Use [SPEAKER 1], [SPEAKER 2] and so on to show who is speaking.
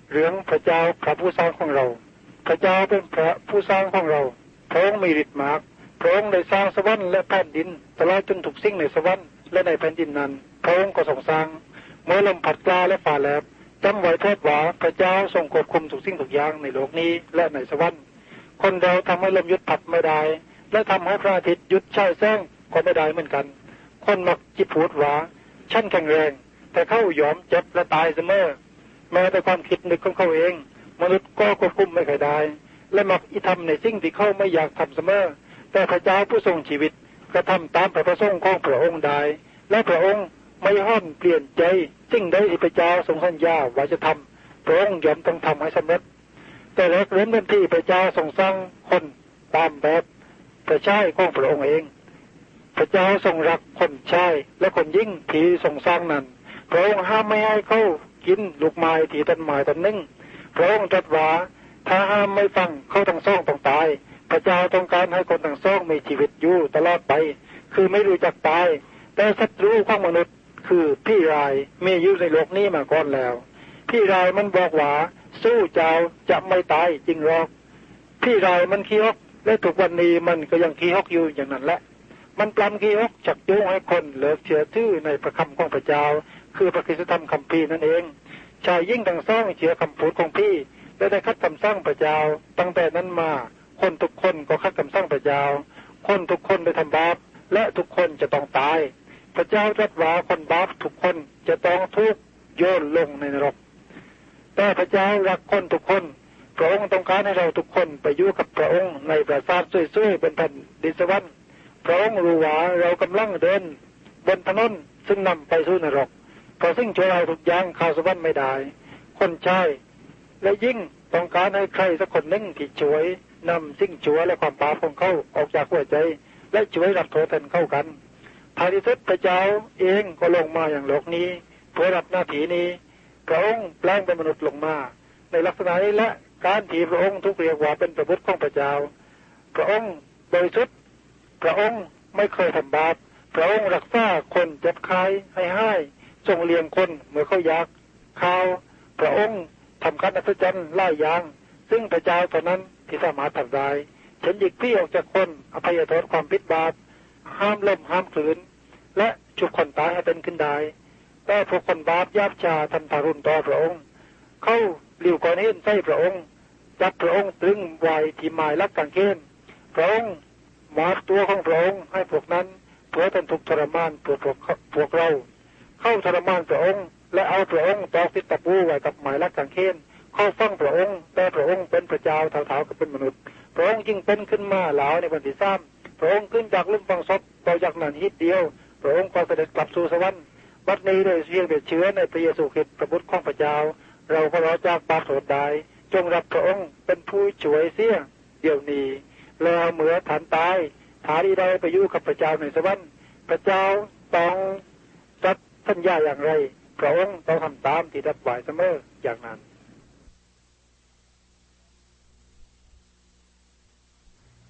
[SPEAKER 1] เรื่องพระเจ้าพระผู้สร้างของเราพระเจ้าเป็นพระผู้สร้างของเราพระองค์มีฤทธิ์มากพระองค์ได้สร้างสวรรค์และแผ่นดินตลอดจนทุกสิ่งในสวรรค์และในแผ่นดินนั้นพระองค์ก็ทรงสร้างเมื่อลมพัดกล้าและฟ้าแลบจำไว้เถิดว่าพระเจ้าทรงควบคุมทุกสิ่งทุกอย่างในโลกนี้และในสวรรค์คนเราทำให้ลมหยุดพัดไม่ได้และทำให้พระอาทิตย์หยุดฉายแสงก็ไม่ได้เหมือนกันคนมักจะพูดว่าฉันแข็งแรงแต่เขายอมเจ็บและตายเสมอแม้แต่ความคิดนึกของเขาเองมนุษย์ก็ควบคุมไม่ค่อยได้และมักอิทำในสิ่งที่เขาไม่อยากทำเสมอแต่พระเจ้าผู้ทรงชีวิตกระทำตามพระประสงค์ของพระองค์ได้และพระองค์ไม่ห้ามเปลี่ยนใจสิ่งใดที่พระเจ้าทรงสัญญาว่าจะทำพระองค์ยอมต้องทำให้สำเร็จแต่แรกเริ่มที่พระเจ้าทรงสร้างคนตามแบบพระชายของพระองค์เองพระเจ้าทรงรักคนชายและคนยิ่งที่ทรงสร้างนั้นพระองค์ห้ามไม่ให้เขากินลูกไม้ที่ต้นไม้ต้นหนึ่งพระองค์ตรัสว่าถ้าห้ามไม่ฟังเขาทั้งสองต้องตายพระเจ้าต้องการให้คนทั้งสองมีชีวิตอยู่ตลอดไปคือไม่รู้จักตายแต่ศัตรูของมนุษย์คือพี่รายมีอยู่ในโลกนี้มาก่อนแล้วพี่รายมันบอกว่าสู้เจ้าจะไม่ตายจริงหรอกพี่รายมันขี้ฮกและทุกวันนี้มันก็ยังขี้ฮกอยู่อย่างนั้นแหละมันปล้ำขี้ฮกชักจูงให้คนเลิกเชื่อถือในพระคำของพระเจ้าคือพระคริสตธรรมคัมภีร์นั่นเองชายยิ่งทั้งสองเชื่อคำพูดของพี่และได้คัดคำสั่งพระเจ้าตั้งแต่นั้นมาคนทุกคนก็คัดคำสั่งพระเจ้าคนทุกคนได้ทำบาปและทุกคนจะต้องตายพระเจ้าตรัสว่าคนบาปทุกคนจะต้องถูกโยนลงในนรกแต่พระเจ้ารักคนทุกคนพระองค์ต้องการให้เราทุกคนไปอยู่กับพระองค์ในปราสาทสวยๆบนแผ่นดินสวรรค์พระองค์รู้ว่าเรากำลังเดินบนถนนซึ่งนำไปสู่นรกเพราะสิ่งชั่วร้ายทุกอย่างเข้าสวรรค์ไม่ได้คนชายและยิ่งต้องการให้ใครสักคนหนึ่งที่ช่วยนำสิ่งชั่วและความบาปของเขาออกจากหัวใจและช่วยรับโทษแทนเข้ากันท้ายที่สุดพระเจ้าเองก็ลงมาอย่างโลกนี้เพื่อรับหน้าที่นี้พระองค์แปลงเป็นมนุษย์ลงมาในลักษณะนี้และการที่พระองค์ถูกเรียกว่าเป็นพระบุตรของพระเจ้าพระองค์บริสุทธิ์พระองค์ไม่เคยทำบาปพระองค์รักษาคนเจ็บไข้ให้ห้ทรงเลี้ยงคนเมื่อเขาอยากข้าวพระองค์ทำการอัศจรรย์หลายอย่างซึ่งพระเจ้าเท่านั้นที่สามารถทำได้ฉันหยิกพี่ออกจากคนอภัยโทษความผิดบาปห้ามลมห้ามขืนและฉุกคนตายให้เป็นขึ้นได้แต่พวกคนบาปยาบชาทำทารุณต่อพระองค์เขาหลิวก่อนหินใส่พระองค์จับพระองค์ตรึงไว้ที่ไม้ลักกางเขนพระองค์มาดตัวของพระองค์ให้พวกนั้นเพื่อทนทุกข์ทรมานพวกเราเข้าทรมานพระองค์และเอาพระองค์ตอกติดตะปูไว้กับไม้ลักกางเขนเข้าฟังพระองค์แต่พระองค์เป็นพระเจ้าเท่าๆกับเป็นมนุษย์พระองค์จึงเป็นขึ้นมาหลาวในวันที่3พระองค์ขึ้นจากลุ่มฝังศพต่อจากนั้นฮิตเดียวพระองค์ก็เสด็จกลับสู่สวรรค์บัดนี้โดยเพียงแต่เชื้อในพระเยซูคริสต์พระบุตรของพระเจ้าเราก็รอจากบาปโทษได้จงรับพระองค์เป็นผู้ช่วยเสียเดี๋ยวนี้แล้วเมื่อฐานตายฐานที่ได้ไปอยู่กับพระเจ้าในสวรรค์พระเจ้าต้องจัดสัญญาอย่างไรพระองค์ต้องทำตามที่รับไว้เสมออย่างนั้น